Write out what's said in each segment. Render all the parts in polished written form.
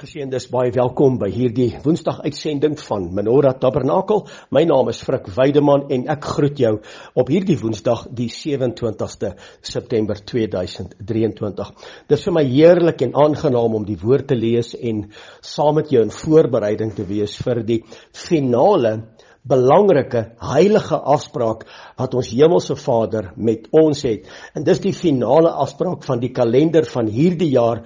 Geseëndes, baie welkom by hierdie Woensdag uitsending van Menorah Tabernakel. My naam is Frik Weideman en ek groet jou op hierdie Woensdag die 27ste September 2023. Dit is vir my heerlik en aangenaam om die woord te lees en saam met jou in voorbereiding te wees vir die finale belangrike, heilige afspraak wat ons Hemelse Vader met ons het. En dis die finale afspraak van die kalender van hierdie jaar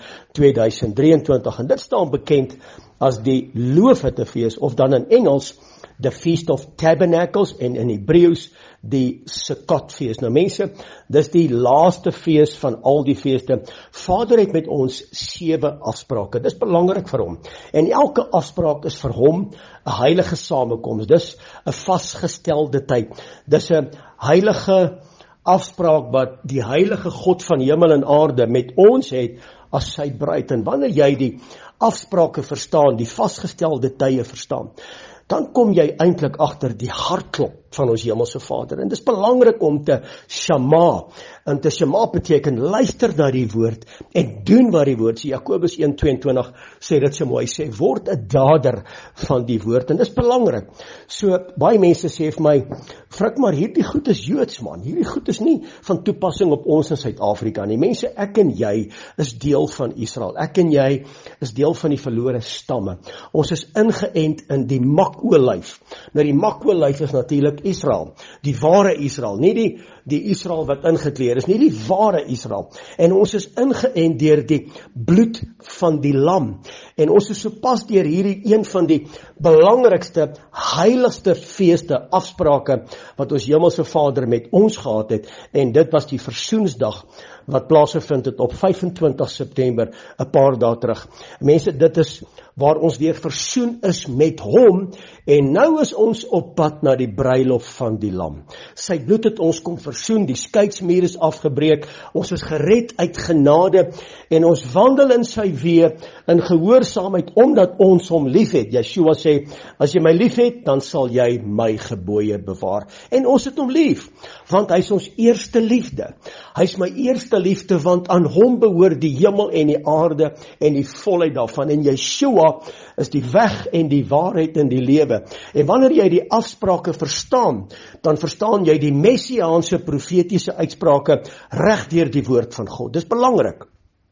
2023. En dit staan bekend as die Loofhuttefees, of dan in Engels, the Feast of Tabernacles, en in Hebreëus die Sukkotfees. Nou mense, dis die laaste fees van al die feeste. Vader het met ons 7 afsprake. Dis belangrik vir hom. En elke afspraak is vir hom 'n heilige samekoms. Dis 'n vasgestelde tyd. Dis 'n heilige afspraak wat die heilige God van hemel en aarde met ons het as sy bruid. En wanneer jy die afsprake verstaan, die vasgestelde tye verstaan, dan kom jy eintlik agter die hartklop van ons Hemelse Vader. En dit is belangrik om te shama. En te shama beteken luister na die woord en doen wat die woord sê. Jakobus 1:22 sê dit so mooi, sê word 'n dader van die woord. En dit is belangrik. So baie mense sê vir my, Frik, maar hierdie goed is Joods man. Hierdie goed is nie van toepassing op ons in Suid-Afrika nie. Mense, ek en jy is deel van Israel. Ek en jy is deel van die verlore stamme. Ons is ingeënt in die makolyf. Nou die makolyf is natuurlik Israel, die ware Israel, nie die Israel wat ingekleed is, nie die ware Israel. En ons is ingeënt deur die bloed van die lam. En ons is sopas deur hierdie een van die belangrikste, heiligste feeste, afsprake, wat ons Hemelse Vader met ons gehad het, en dit was die Versoensdag, wat plaasgevind het op 25 September, 'n paar dae terug. Mense, dit is waar ons weer versoen is met hom, en nou is ons op pad na die bruilof van die lam. Sy bloed het ons kom versoen, die skeidsmuur is afgebreek, ons is gered uit genade, en ons wandel in sy weë, in gehoorsaamheid, omdat ons hom lief het. Yeshua sê, as jy my lief het, dan sal jy my gebooie bewaar. En ons het hom lief, want hy is ons eerste liefde. Hy is my eerste liefde, want aan hom behoort die hemel en die aarde en die volheid daarvan. En Yeshua is die weg en die waarheid en die lewe. En wanneer jy die afsprake verstaan, dan verstaan jy die messiaanse profetiese uitsprake reg deur die woord van God. Dis belangrik.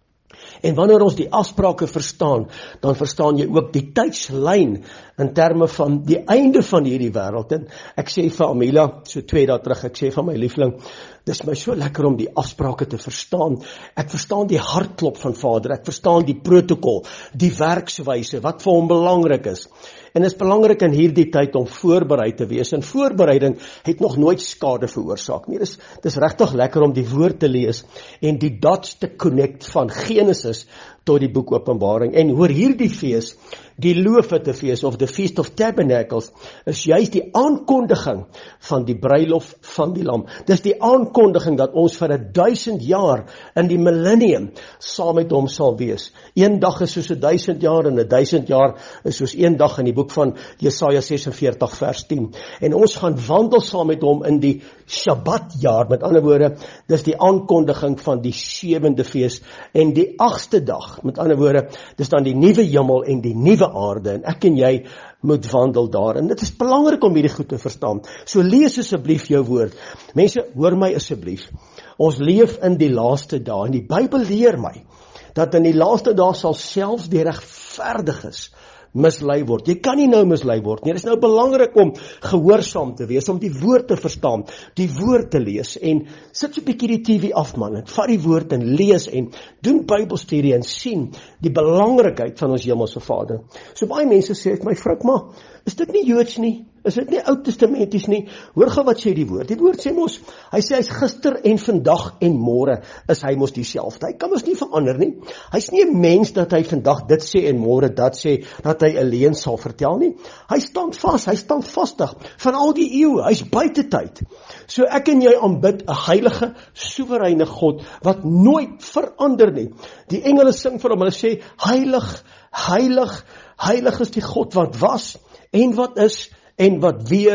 En wanneer ons die afsprake verstaan, dan verstaan jy ook die tydslyn in terme van die einde van hierdie wêreld. En ek sê vir Amila, so 2 dae terug, ek sê vir my liefling, dis my so lekker om die afsprake te verstaan. Ek verstaan die hartklop van Vader, ek verstaan die protokol, die werkswyse, wat vir hom belangrik is. En dit is belangrik in hierdie tyd om voorbereid te wees. En voorbereiding het nog nooit skade veroorsaak nie. Dis regtig lekker om die woord te lees en die dots te connect van Genesis tot die boek Openbaring. En hoor hierdie fees, die Loofhuttefees of the Feast of Tabernacles, is juist die aankondiging van die bruilof van die lam. Dis die aankondiging dat ons vir 1000 jaar in die millennium saam met hom sal wees. Een dag is soos 1000 jaar en 1000 jaar is soos een dag in die boek van Jesaja 46 vers 10. En ons gaan wandel saam met hom in die Shabbatjaar. Met ander woorde, dis die aankondiging van die 7de fees en die 8ste dag. Met ander woorde, dis dan die nuwe hemel en die nuwe aarde, en ek en jy moet wandel daar, en dit is belangrik om hierdie goed te verstaan. So lees asseblief jou woord. Mense, hoor my asseblief. Ons leef in die laaste dae, en die Bybel leer my, dat in die laaste dae sal selfs die regverdiges mislei word. Jy kan nie nou mislei word nie. Dit is nou belangrik om gehoorsaam te wees, om die woord te verstaan, die woord te lees, en sit so 'n bietjie die TV af man, en vat die woord en lees, en doen Bybelstudie en sien die belangrikheid van ons Hemelse Vader. So baie mense sê het my, Frik, maar is dit nie Joods nie? Is dit nie Ou Testamenties nie? Hoor gou wat sê die woord. Die woord sê mos, hy sê hy's gister en vandag en môre is hy mos dieselfde. Hy kan mos nie verander nie. Hy's nie 'n mens dat hy vandag dit sê en môre dat sê, dat hy 'n leuen sal vertel nie. Hy staan vas, hy staan vastig van al die eeue. Hy's buite tyd. So ek en jy aanbid 'n heilige, soewereine God wat nooit verander nie. Die engele sing vir hom, hulle sê heilig, heilig, heilig is die God wat was en wat is en wat weer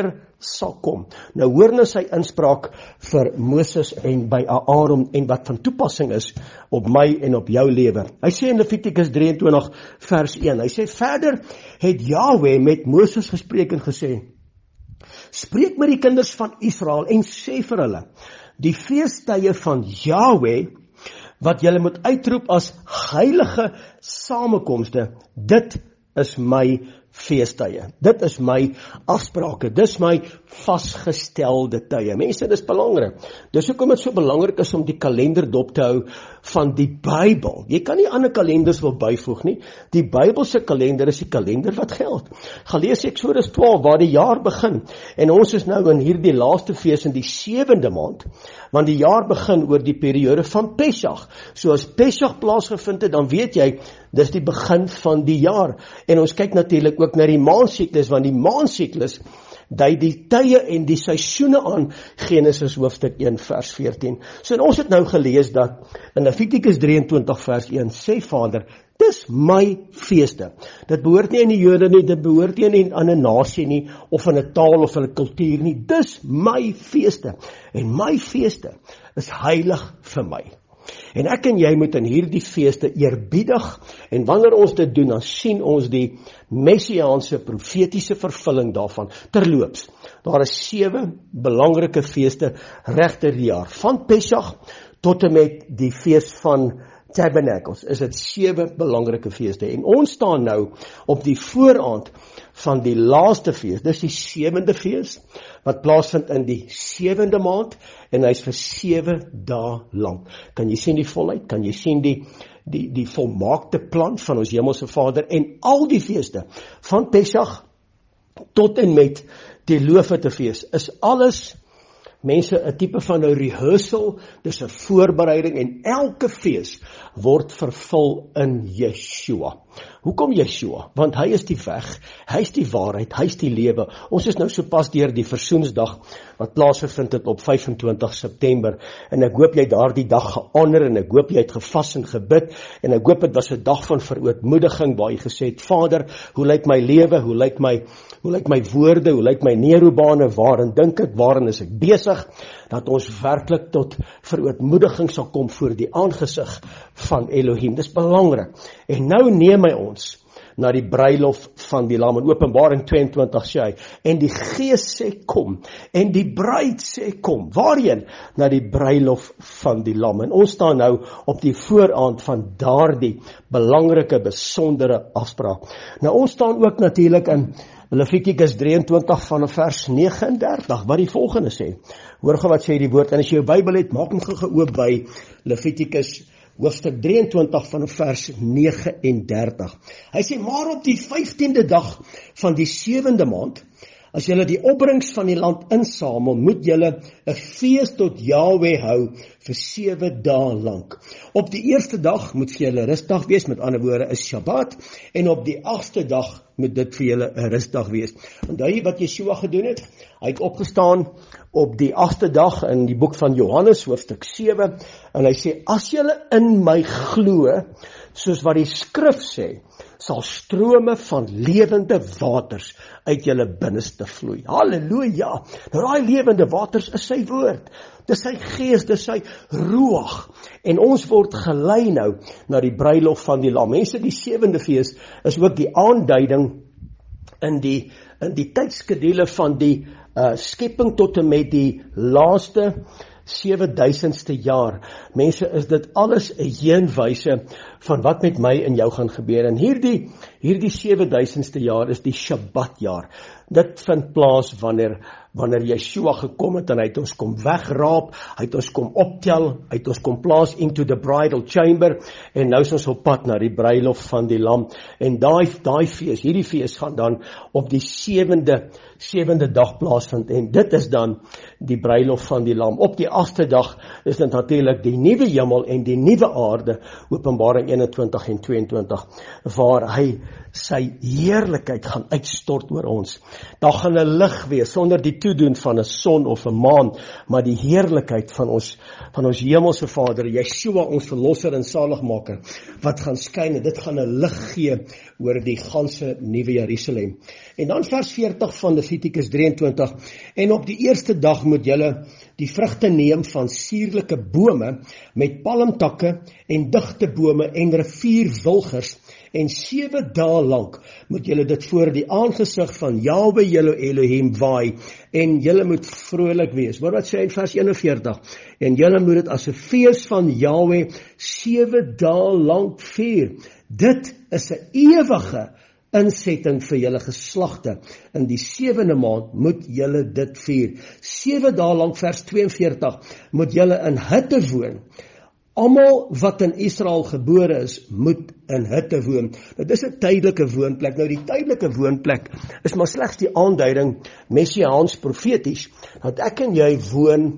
sal kom. Nou hoor nou sy inspraak vir Moses en by Aaron en wat van toepassing is op my en op jou lewe. Hy sê in Levitikus 23 vers 1, hy sê verder het Yahweh met Moses gespreek en gesê, spreek met die kinders van Israel en sê vir hulle, die feestydde van Yahweh, wat julle moet uitroep as heilige samekomste, dit is my feestydde. Dit is my afsprake, dis my vasgestelde tye. Mense, dis belangrik. Dis hoekom dit so belangrik is om die kalender dop te hou van die Bybel. Jy kan nie ander kalenders wil byvoeg nie. Die Bybelse kalender is die kalender wat geld. Gaan lees Eksodus 12 waar die jaar begin. En ons is nou in hierdie laaste fees in die 7de maand, want die jaar begin oor die periode van Pesach. So as Pesach plaasgevind het, dan weet jy, dis die begin van die jaar. En ons kyk natuurlik ook na die maansiklus, want die maansiklus dui die tye en die seisoene aan, Genesis hoofstuk 1 vers 14. So en ons het nou gelees dat in Levitikus 23 vers 1 sê Vader, dis my feeste. Dit behoort nie aan die Jode nie, dit behoort nie aan 'n nasie nie, of aan 'n taal of 'n kultuur nie. Dis my feeste. En my feeste is heilig vir my. En ek en jy moet in hierdie feeste eerbiedig, en wanneer ons dit doen, dan sien ons die messiaanse profetiese vervulling daarvan. Terloops, daar is 7 belangrike feeste regter die jaar, van Pesach tot en met die fees van Tabernakels, is dit 7 belangrike feeste, en ons staan nou op die vooraand van die laaste fees, dis die 7de fees, wat plaasvind in die 7de maand, en hy is vir 7 dae lang. Kan jy sien die volheid, kan jy sien die volmaakte plan van ons hemelse Vader, en al die feeste, van Pesach tot en met die Loofhutte fees, is alles, mense, 'n tipe van 'n rehearsal, dis 'n voorbereiding, en elke fees word vervul in Yeshua. Hoekom Yeshua? Want hy is die weg, hy is die waarheid, hy is die lewe. Ons is nou sopas deur die versoensdag wat plaasgevind het op 25 September, en ek hoop jy daardie dag gehoor, en ek hoop jy het gevas en gebid, en ek hoop dit was 'n dag van verootmoediging, waar jy gesê het, Vader, hoe lyk my lewe, hoe lyk my woorde, hoe lyk my neurobane, waarin dink ek, waarin is ek besig, dat ons werklik tot verootmoediging sal kom voor die aangesig van Elohim. Dis belangrik. En nou neem hy ons na die bruilof van die Lam. In Openbaring 22 sê hy, en die Gees sê kom, en die bruid sê kom. Waarheen? Na die bruilof van die Lam. En ons staan nou op die vooraand van daardie belangrike, besondere afspraak. Nou ons staan ook natuurlik in Levitikus 23 van vers 39, wat die volgende sê. Hoor gou wat sê die woord, en as jy jou Bybel het, maak hom gou oop by Levitikus hoofstuk 23 van vers 39. Hy sê, maar op die 15de dag van die 7de maand, as julle die opbrengs van die land insamel, moet julle 'n fees tot Yahweh hou vir 7 dae lank. Op die eerste dag moet vir julle rustdag wees, met ander woorde is Shabbat, en op die 8ste dag moet dit vir julle 'n rustdag wees. Onthou jy wat Yeshua gedoen het? Hy het opgestaan op die 8ste dag in die boek van Johannes, hoofstuk 7, en hy sê, as julle in my glo, soos wat die skrif sê, sal strome van lewende waters uit julle binneste vloei. Halleluja! Nou daai lewende waters is sy woord. Dis sy gees, dis sy ruach. En ons word gelei nou na die bruilof van die Lam. Mense, die 7de fees is ook die aanduiding in die tydskedule van die skepping tot en met die laaste 7000ste jaar. Mense, is dit alles 'n heenwyse van wat met my en jou gaan gebeur. En hierdie 7000ste jaar is die Shabbatjaar. Dit vind plaas wanneer Yeshua gekom het, en hy het ons kom wegraap, hy het ons kom optel, hy het ons kom plaas into the bridal chamber, en nou is ons op pad na die bruilof van die Lam. En daai fees, hierdie fees gaan dan op die 7de dag plaasvind, en dit is dan die bruilof van die Lam. Op die 8ste dag is dit natuurlik die nuwe hemel en die nuwe aarde, Openbaring 21 en 22, waar hy sy heerlikheid gaan uitstort oor ons. Daar gaan 'n lig wees, sonder die toedoen van 'n son of 'n maan, maar die heerlikheid van ons hemelse Vader, Yeshua, ons verlosser en saligmaker, wat gaan skyn, en dit gaan 'n lig gee oor die ganse nuwe Jerusalem. En dan vers 40 van Levitikus 23, en op die eerste dag moet julle die vrugte neem van suurlike bome, met palmtakke en digte bome en rivierwilgers, en 7 dae lank moet julle dit voor die aangesig van Jahwe julle Elohim waai, en julle moet vrolik wees. Hoor wat sê hy in vers 41, en julle moet dit as 'n fees van Jahwe 7 dae lank vier. Dit is 'n ewige insetting vir julle geslagte. In die 7de maand moet julle dit vier. 7 dae lank, vers 42, moet julle in hutte woon. Almal wat in Israel gebore is, moet in hutte woon. Nou, dis 'n tydelike woonplek. Nou, die tydelike woonplek is maar slegs die aanduiding, messiaans profeties, dat ek en jy woon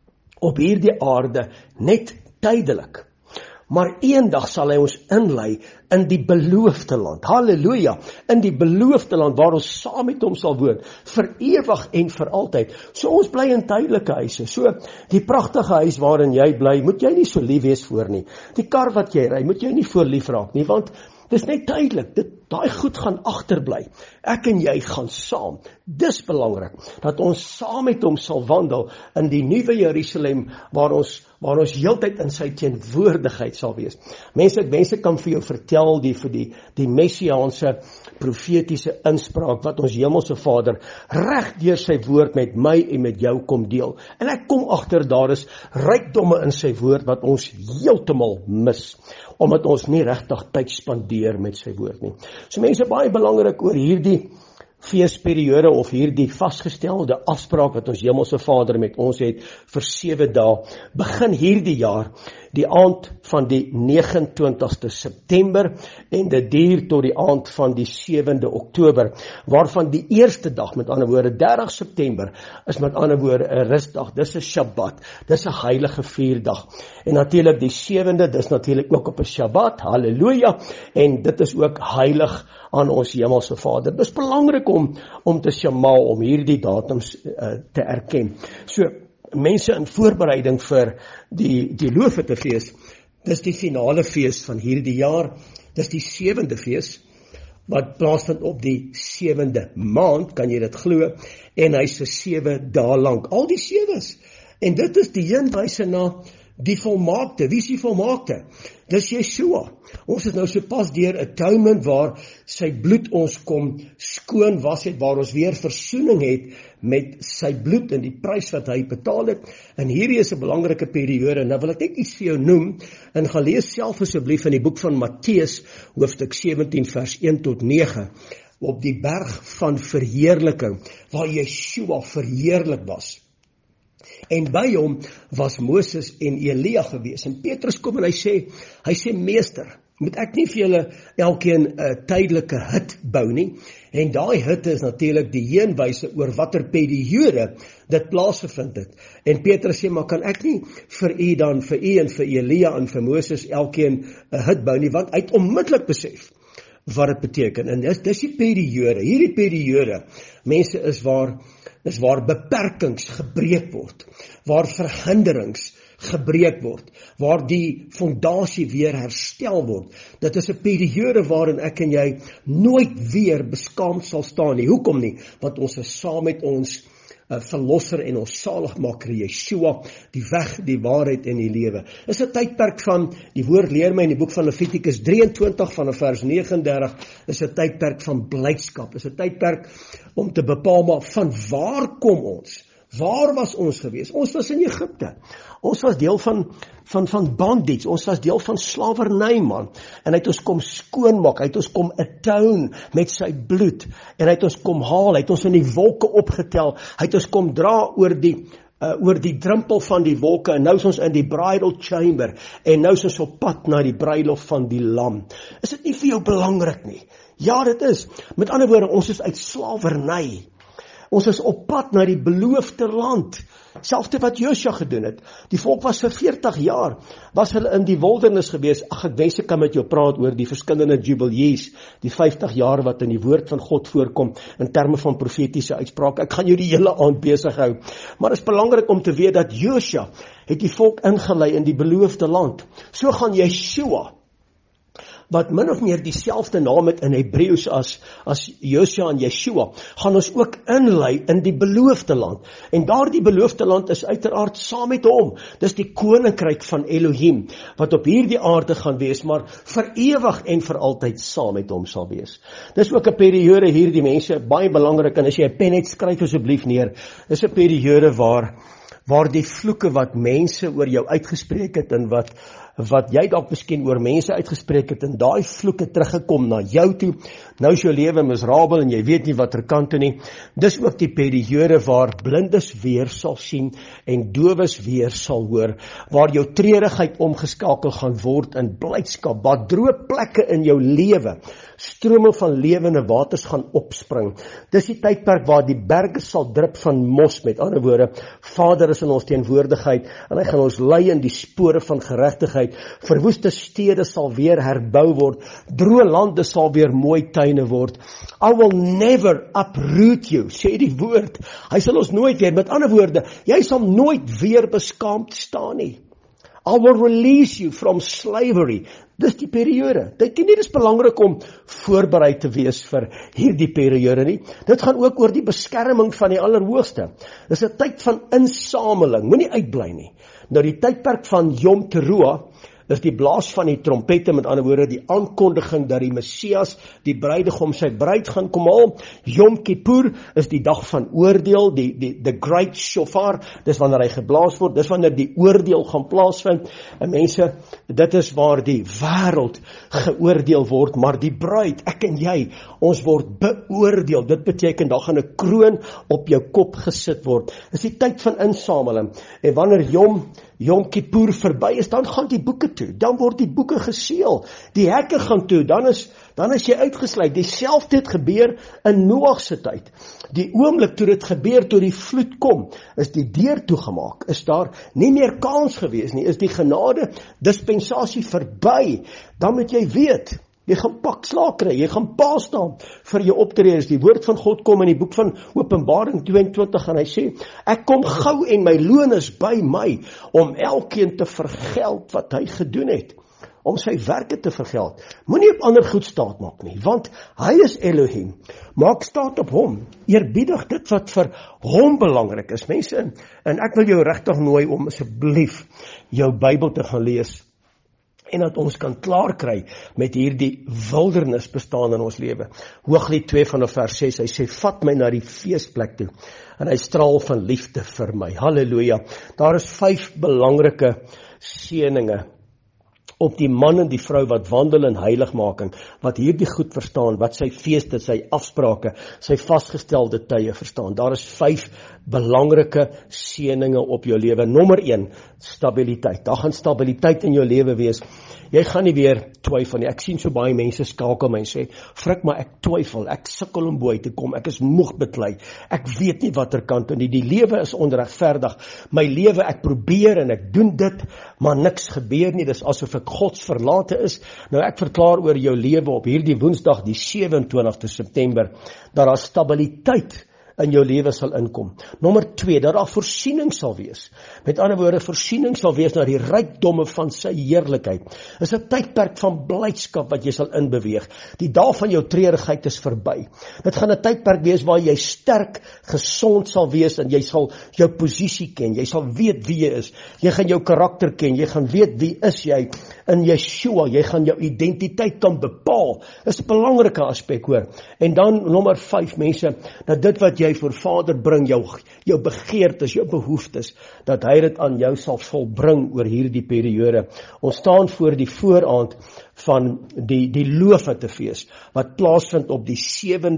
op hierdie aarde net tydelik. Maar eendag sal hy ons inlei in die beloofde land. Halleluja! In die beloofde land waar ons saam met hom sal woon, vir ewig en vir altyd. So ons bly in tydelike huise. So die pragtige huis waarin jy bly, moet jy nie so lief wees voor nie. Die kar wat jy ry, moet jy nie voor lief raak nie, want dis net tydelik. Daai goed gaan agterbly. Ek en jy gaan saam. Dis belangrik dat ons saam met hom sal wandel in die nuwe Jerusalem waar ons heeltyd in sy teenwoordigheid sal wees. Mense kan vir jou vertel die messiaanse profetiese inspraak wat ons hemelse Vader reg deur sy woord met my en met jou kom deel. En ek kom agter daar is rykdomme in sy woord wat ons heeltemal mis, omdat ons nie regtig tyd spandeer met sy woord nie. So mense, baie belangrik oor hierdie feesperiode of hierdie vasgestelde afspraak wat ons hemelse Vader met ons het vir 7 dae, begin hierdie jaar die aand van die 29ste September en dit duur tot die aand van die 7de Oktober, waarvan die eerste dag, met ander woorde 30 September, is met ander woorde 'n rusdag, dis 'n Shabbat, dis 'n heilige vierdag. En natuurlik die 7de, dis natuurlik ook op 'n Shabbat, halleluja, en dit is ook heilig aan ons hemelse Vader. Dis belangrik om te shema, om hierdie datums te erken. So, mense in voorbereiding vir die Loofhutefees, dis die finale fees van hierdie jaar, dis die 7de fees, wat plaasvind op die 7de maand, kan jy dit glo, en hy's vir 7 dae lank, al die 7's, en dit is die heenwyse na die volmaakte. Wie is die volmaakte? Dis Yeshua. Ons is nou so pas deur atonement waar sy bloed ons kom skoon was het, waar ons weer versoening het met sy bloed en die prys wat hy betaal het. En hierdie is 'n belangrike periode. Nou wil ek net iets vir jou noem, en gaan lees self asseblief in die boek van Matteus, hoofstuk 17 vers 1 tot 9, op die berg van verheerliking, waar Yeshua verheerlik was. En by hom was Moses en Elia gewees. En Petrus kom en hy sê, meester, moet ek nie vir julle elkeen 'n tydelike hut bou nie? En daai hutte is natuurlik die heenwyse oor watter periode dit plaasgevind het. En Petrus sê, maar kan ek nie vir u en vir Elia en vir Moses elkeen 'n hut bou nie? Want hy het onmiddellik besef wat dit beteken. En dis die periode, hierdie periode, mense, is waar beperkings gebreek word, waar verhinderings gebreek word, waar die fondasie weer herstel word. Dit is 'n periode waarin ek en jy nooit weer beskaamd sal staan nie. Hoekom nie? Want ons is saam met ons verlosser en ons saligmaker Yeshua, die weg, die waarheid en die lewe. Is 'n tydperk van, die woord leer my in die boek van Levitikus 23 van vers 39, is 'n tydperk van blydskap, is 'n tydperk om te bepaal, maar van waar kom ons? Waar was ons gewees? Ons was in Egipte. Ons was deel van bondage. Ons was deel van slawerny, man. En hy het ons kom skoonmaak. Hy het ons kom atone met sy bloed. En hy het ons kom haal. Hy het ons in die wolke opgetel. Hy het ons kom dra oor die drempel van die wolke. En nou is ons in die bridal chamber. En nou is ons op pad na die bruiloft van die lam. Is dit nie vir jou belangrik nie? Ja, dit is. Met ander woorde, ons is uit slawerny Ons is op pad na die beloofde land. Selfde wat Josua gedoen het. Die volk was vir 40 jaar, was hulle in die wildernis gewees. Ek wens ek kan met jou praat oor die verskillende jubilees, die 50 jaar wat in die woord van God voorkom, in terme van profetiese uitsprake. Ek gaan jou die hele aand besig hou. Maar het is belangrik om te weet dat Josua het die volk ingelei in die beloofde land. So gaan Yeshua, wat min of meer dieselfde naam het in Hebreëus as Josua en Yeshua, gaan ons ook inlei in die beloofde land. En daardie beloofde land is uiteraard saam met hom. Dis die koninkryk van Elohim, wat op hierdie aarde gaan wees, maar vir ewig en vir altyd saam met hom sal wees. Dis ook 'n periode hierdie mense, baie belangrik, en as jy 'n pen het, skryf asseblief neer, is 'n periode waar die vloeke wat mense oor jou uitgespreek het, en wat jy dalk miskien oor mense uitgespreek het, en daai vloeke teruggekom na jou toe. Nou is jou lewe miserabel en jy weet nie watter kant toe nie. Dis ook die periode waar blindes weer sal sien en dowes weer sal hoor, waar jou treurigheid omgeskakel gaan word in blydskap, waar droë plekke in jou lewe, strome van lewende waters gaan opspring. Dis die tydperk waar die berge sal drup van mos, met ander woorde, Vader is in ons teenwoordigheid, en hy gaan ons lei in die spore van geregtigheid. Verwoeste stede sal weer herbou word, droë lande sal weer mooi tuine word. I will never uproot you, sê die woord. Hy sal ons nooit weer, met ander woorde, jy sal nooit weer beskaamd staan nie. I will release you from slavery. Dis die periode. Dit is belangrik om voorbereid te wees vir hierdie periode nie. Dit gaan ook oor die beskerming van die Allerhoogste. Dis 'n tyd van insameling, moenie uitbly nie. Nou die tydperk van Yom Teruah is die blaas van die trompette, met ander woorde die aankondiging dat die Messias, die bruidegom, sy bruid gaan kom haal. Yom Kippur is die dag van oordeel, the great shofar, dis wanneer hy geblaas word, dis wanneer die oordeel gaan plaasvind. En mense, dit is waar die wêreld geoordeel word, maar die bruid, ek en jy, ons word beoordeel. Dit beteken, daar gaan 'n kroon op jou kop gesit word. Dis die tyd van insameling. En wanneer Yom Kippur verby is, dan gaan die boeke toe, dan word die boeke geseël, die hekke gaan toe, dan is jy uitgesluit. Dieselfde het gebeur in Noag se tyd. Die oomblik toe dit gebeur, toe die vloed kom, is die deur toegemaak, is daar nie meer kans gewees nie, is die genade dispensasie verby. Dan moet jy weet, jy gaan pak slaag kry, jy gaan pa staan vir jou optredes. Die woord van God kom in die boek van Openbaring 22 en hy sê, ek kom gou en my loon is by my, om elkeen te vergeld wat hy gedoen het, om sy werke te vergeld. Moenie op ander goed staat maak nie, want hy is Elohim. Maak staat op hom, eerbiedig dit wat vir hom belangrik is. Mense, en ek wil jou regtig nooi om asseblief jou Bybel te gaan lees, en dat ons kan klaar kry met hierdie wildernis bestaan in ons lewe. Hooglied 2 vanaf vers 6, hy sê, vat my na die feesplek toe, en hy straal van liefde vir my. Halleluja. Daar is 5 belangrike seëninge op die man en die vrou wat wandel in heiligmaking, wat hierdie goed verstaan, wat sy feeste, sy afsprake, sy vasgestelde tye verstaan. Daar is 5 belangrike seëninge op jou lewe. Nommer 1, stabiliteit. Daar gaan stabiliteit in jou lewe wees. Jy gaan nie weer twyfel nie. Ek sien so baie mense skakel my en sê, Frik, maar ek twyfel, ek sukkel om bo te kom, ek is moeg beklei, ek weet nie watter kant toe nie, die lewe is onregverdig, my lewe, ek probeer en ek doen dit, maar niks gebeur nie, dis asof ek Gods verlate is. Nou ek verklaar oor jou lewe op hierdie Woensdag, die 27 September, dat daar stabiliteit in jou lewe sal inkom. Nommer 2, dat daar voorsiening sal wees. Met ander woorde, voorsiening sal wees na die rykdomme van sy heerlikheid. Dit is 'n tydperk van blydskap wat jy sal inbeweeg. Die dae van jou treurigheid is verby. Dit gaan 'n tydperk wees waar jy sterk, gesond sal wees en jy sal jou posisie ken. Jy sal weet wie jy is. Jy gaan jou karakter ken. Jy gaan weet wie is jy in Yeshua. Jy gaan jou identiteit kan bepaal. Dit is 'n belangrike aspek, hoor. En dan nommer 5, mense, dat dit wat jy voor Vader bring, jou begeertes, jou behoeftes, dat hy dit aan jou sal volbring oor hierdie periode. Ons staan voor die vooraand van die Loofhuttefees, wat plaasvind op die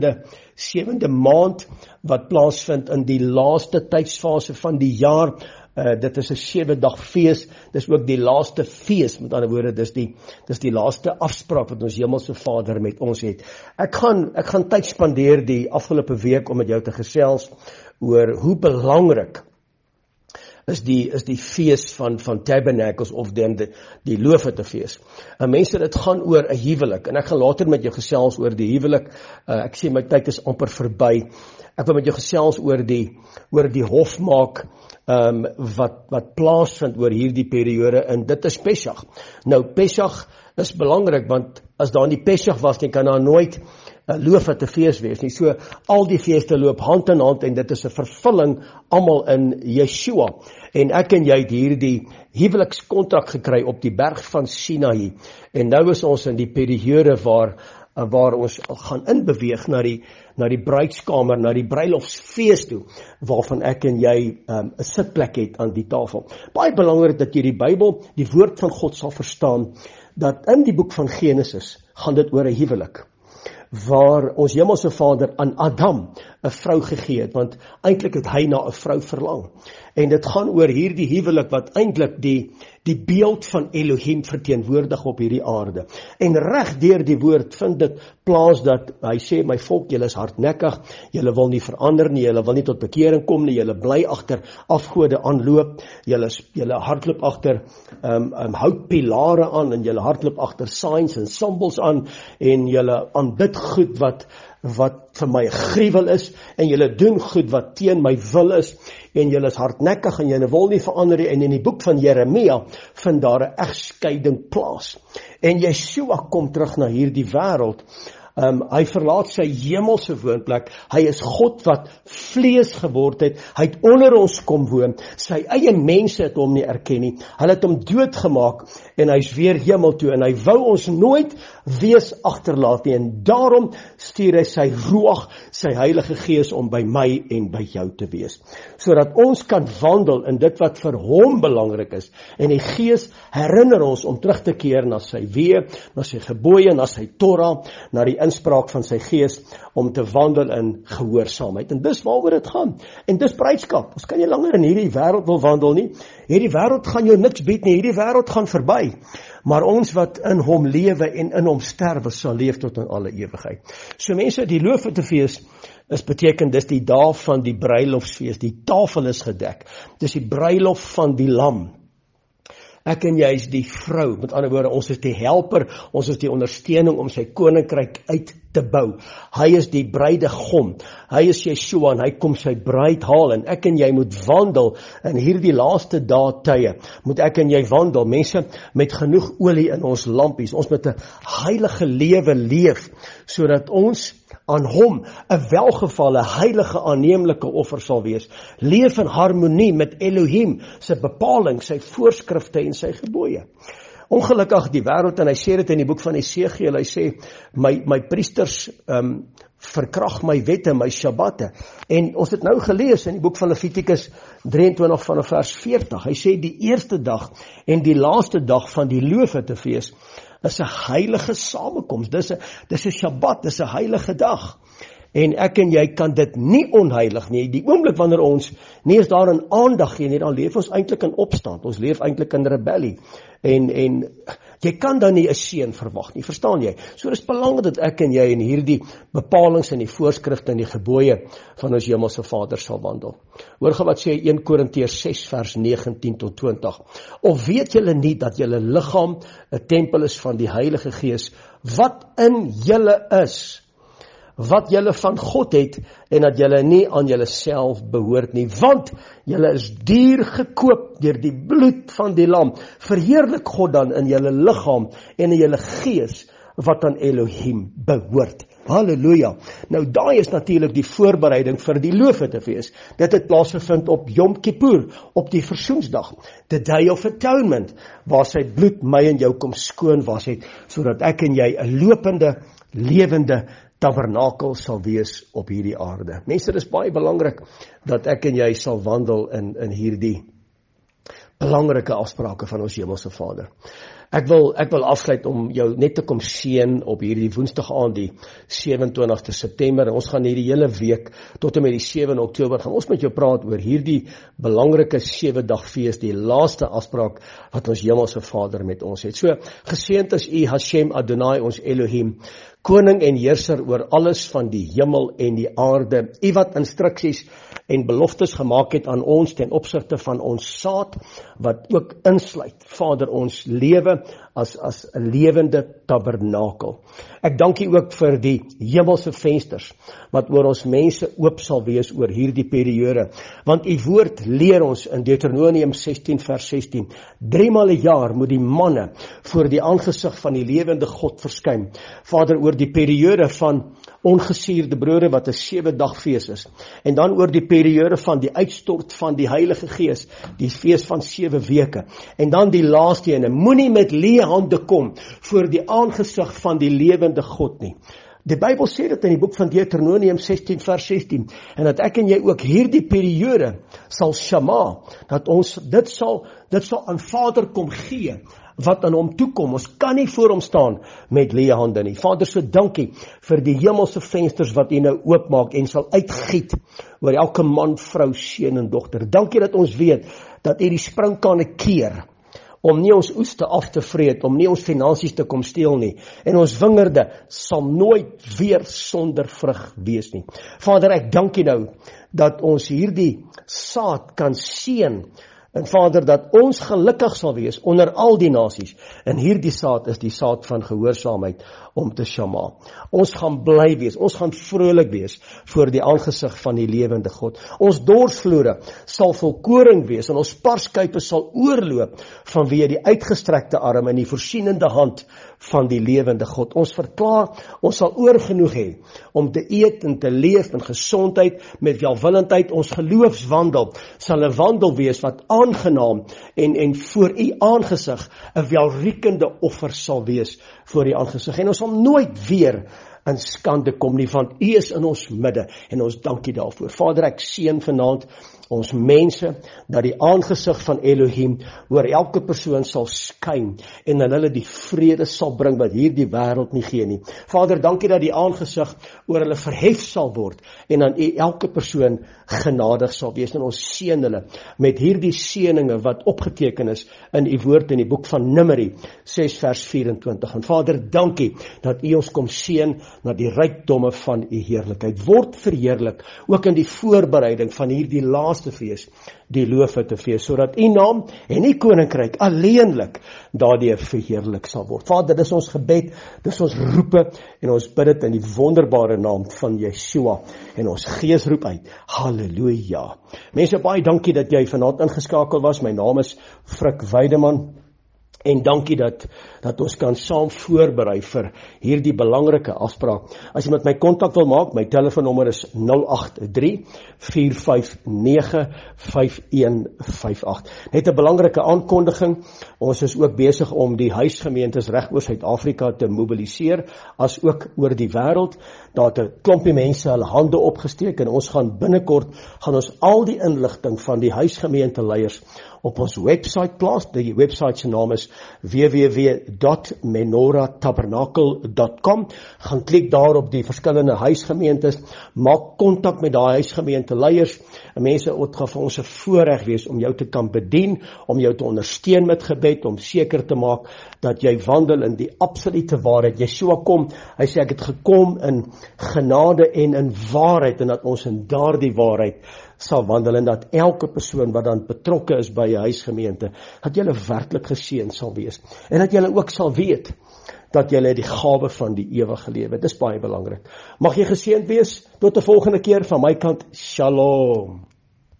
7de maand, wat plaasvind in die laaste tydsfase van die jaar, Dit is 'n 7-dag fees. Dis ook die laaste fees, met ander woorde, dis die laaste afspraak wat ons Hemelse Vader met ons het. Ek gaan tyd spandeer die afgelope week om met jou te gesels oor hoe belangrik is die fees van Tabernacles of die Loofhuttenfees. Mense, dit gaan oor 'n huwelik, en ek gaan later met jou gesels oor die huwelik. Ek sê my tyd is amper verby. Ek wil met jou gesels oor die hofmaak wat plaasvind oor hierdie periode, en dit is Pesach. Nou, Pesach is belangrik, want as daar nie Pesach was, dan kan daar nooit 'n Loofhuttenfees wees nie. So, al die feeste loop hand in hand, en dit is 'n vervulling almal in Yeshua. En ek en jy het hierdie huwelikskontrak gekry op die berg van Sinaï. En nou is ons in die periode waar ons gaan inbeweeg na die bruidskamer, na die bruilofsfees toe, waarvan ek en jy 'n sitplek het aan die tafel. Baie belangrik dat jy die Bybel, die woord van God sal verstaan, dat in die boek van Genesis gaan dit oor 'n huwelik, waar ons Hemelse Vader aan Adam 'n vrou gegee het, want eintlik het hy na 'n vrou verlang. En dit gaan oor hierdie huwelik wat eintlik die beeld van Elohim verteenwoordig op hierdie aarde. En reg deur die woord vind dit plaas dat hy sê, my volk, julle is hardnekkig, julle wil nie verander nie, julle wil nie tot bekering kom nie, julle bly agter afgode aanloop, julle hardloop agter houtpilare aan, en julle hardloop agter signs en symbols aan, en julle aanbid goed wat vir my gruwel is, en julle doen goed wat teen my wil is, en julle is hardnekkig en julle wil nie verander nie. En in die boek van Jeremia vind daar 'n egskeiding plaas. En Yeshua kom terug na hierdie wêreld. Hy verlaat sy hemelse woonplek. Hy is God wat vlees geword het. Hy het onder ons kom woon. Sy eie mense het hom nie erken nie. Hulle het hom doodgemaak, en hy's weer hemel toe, en hy wou ons nooit wees agterlaat nie, en daarom stuur hy sy Ruach, sy Heilige Gees, om by my en by jou te wees, sodat ons kan wandel in dit wat vir hom belangrik is, en die Gees herinner ons om terug te keer na sy weë, na sy gebooie, na sy Torah, na die inspraak van sy Gees, om te wandel in gehoorsaamheid. En dis waaroor dit gaan. En dis bruidskap. Ons kan nie langer in hierdie wêreld wil wandel nie. Hierdie wêreld gaan jou niks bied nie. Hierdie wêreld gaan verby. Maar ons wat in hom lewe en in hom sterwe, sal leef tot in alle ewigheid. So mense, die Loofhuttenfees beteken dis die dag van die bruilofsfees. Die tafel is gedek. Dis die bruilof van die lam. Ek en jy is die vrou, met ander woorde, ons is die helper, ons is die ondersteuning om sy koninkryk uit te bou. Hy is die bruidegom, hy is Yeshua, en hy kom sy bruid haal, en ek en jy moet wandel in hierdie laaste dae, moet ek en jy wandel, mense, met genoeg olie in ons lampies, ons moet 'n heilige lewe leef, sodat ons aan hom 'n welgevalle, heilige, aanneemlike offer sal wees. Leef in harmonie met Elohim, sy bepaling, sy voorskrifte en sy gebooie. Ongelukkig die wêreld, en hy sê dit in die boek van Esegiel, hy sê, my priesters verkrag my wette, my Shabbatte. En ons het nou gelees in die boek van Levitikus 23 vanaf vers 40, hy sê die eerste dag en die laaste dag van die Loofhuttenfees is 'n heilige samekoms, dis 'n Shabbat, dis 'n heilige dag. En ek en jy kan dit nie onheilig nie. Die oomblik wanneer ons nie eens daarin aandag gee nie, dan leef ons eintlik in opstand. Ons leef eintlik in rebellie. En jy kan dan nie 'n seën verwag nie, verstaan jy? So dis belangrik dat ek en jy in hierdie bepalings en die voorskrifte en die gebooie van ons Hemelse Vader sal wandel. Hoor wat sê 1 Korintiërs 6 vers 19 tot 20. Of weet julle nie dat julle liggaam 'n tempel is van die Heilige Gees, wat in julle is, wat julle van God het, en dat julle nie aan julle self behoort nie, want julle is duur gekoop deur die bloed van die lam. Verheerlik God dan in julle liggaam en in julle gees, wat aan Elohim behoort. Halleluja. Nou daai is natuurlik die voorbereiding vir die Loofhuttenfees. Dit het plaasgevind op Yom Kippur, op die versoensdag, the Day of Atonement, waar sy bloed my en jou kom skoon was het, sodat ek en jy 'n lopende, lewende tabernakel sal wees op hierdie aarde. Mense, dit is baie belangrik dat ek en jy sal wandel in hierdie belangrike afsprake van ons Hemelse Vader. Ek wil afsluit om jou net te kom seën op hierdie Woensdag aand, die 27ste September. Ons gaan hierdie hele week tot en met die 7 Oktober gaan ons met jou praat oor hierdie belangrike 7-dag fees, die laaste afspraak wat ons Hemelse Vader met ons het. So, geseënd is U Hashem Adonai, ons Elohim, koning en heerser oor alles van die hemel en die aarde. U wat instruksies en beloftes gemaak het aan ons ten opsigte van ons saad, wat ook insluit, Vader, ons lewe as 'n lewende tabernakel. Ek dank U ook vir die hemelse vensters, wat oor ons mense oop sal wees oor hierdie periode, want U woord leer ons in Deuteronomium 16 vers 16, 3 maal 'n jaar moet die manne voor die aangesig van die lewende God verskyn. Vader, oor die periode van ongesuurde brode wat 'n 7-dag fees is, en dan oor die periode van die uitstort van die Heilige Gees, die fees van 7 weke, en dan die laaste ene, moenie met leë hande kom voor die aangesig van die lewende God nie. Die Bybel sê dit in die boek van Deuteronomium 16 vers 16, en dat ek en jy ook hierdie periode sal shama, dat ons dit sal aan Vader kom gee, wat aan hom toekom. Ons kan nie voor hom staan met leë hande nie. Vader, so dankie vir die hemelse vensters wat U nou oopmaak en sal uitgiet oor elke man, vrou, seun en dogter. Dankie dat ons weet dat U die springkane keer om nie ons oeste af te vreet, om nie ons finansies te kom steel nie, en ons wingerde sal nooit weer sonder vrug wees nie. Vader, ek dank U nou dat ons hierdie saad kan seën, en Vader, dat ons gelukkig sal wees onder al die nasies, en hierdie saad is die saad van gehoorsaamheid om te shama. Ons gaan bly wees, ons gaan vrolik wees voor die aangesig van die lewende God. Ons dorsvloere sal vol koring wees, en ons parskuipe sal oorloop vanweë die uitgestrekte arm en die voorsienende hand van die lewende God. Ons verklaar, ons sal oorgenoeg hê om te eet en te leef in gesondheid met welwillendheid. Ons geloofswandel sal 'n wandel wees wat aangenaam en voor U aangesig 'n welriekende offer sal wees voor U aangesig. En ons sal nooit weer in skande kom nie, want U is in ons midde, en ons dank U daarvoor. Vader, ek seën vanaand ons mense, dat die aangesig van Elohim oor elke persoon sal skyn, en dat hulle die vrede sal bring wat hierdie wêreld nie gee nie. Vader, dankie dat die aangesig oor hulle verhef sal word, en dan elke persoon genadig sal wees, en ons seën hulle met hierdie seëninge wat opgeteken is in U woord in die boek van Numeri 6 vers 24. En Vader, dankie dat U ons kom seën na die rykdomme van U heerlikheid. Word verheerlik ook in die voorbereiding van hierdie laaste fees, die Loofhutte fees, sodat U naam en U koninkryk alleenlik daardeur verheerlik sal word. Vader, dis ons gebed, dis ons roepe, en ons bid dit in die wonderbare naam van Yeshua, en ons gees roep uit, halleluja. Mense, baie dankie dat jy vanaand ingeskakel was. My naam is Frik Weideman, en dankie dat ons kan saam voorberei vir hierdie belangrike afspraak. As jy met my kontak wil maak, my telefoonnommer is 083-459-5158. Net 'n belangrike aankondiging, ons is ook besig om die huisgemeentes reg oor Suid-Afrika te mobiliseer, as ook oor die wêreld. Daar het 'n klompie mense hulle hande opgesteek, en ons gaan binnekort al die inligting van die huisgemeenteleiers op ons website plaas. Die website se naam is www.menorahtabernacle.com. Gaan klik daar op die verskillende huisgemeentes, maak kontak met daai huisgemeenteleiers. Mense, dit gaan vir ons 'n voorreg wees om jou te kan bedien, om jou te ondersteun met gebed, om seker te maak dat jy wandel in die absolute waarheid. Yeshua kom, hy sê ek het gekom in genade en in waarheid, en dat ons in daardie waarheid sal wandel, en dat elke persoon wat dan betrokke is by 'n huisgemeente, dat julle werklik geseën sal wees, en dat julle ook sal weet dat julle die gawe van die ewige lewe. Dis baie belangrik. Mag jy geseënd wees. Tot 'n volgende keer van my kant. Shalom.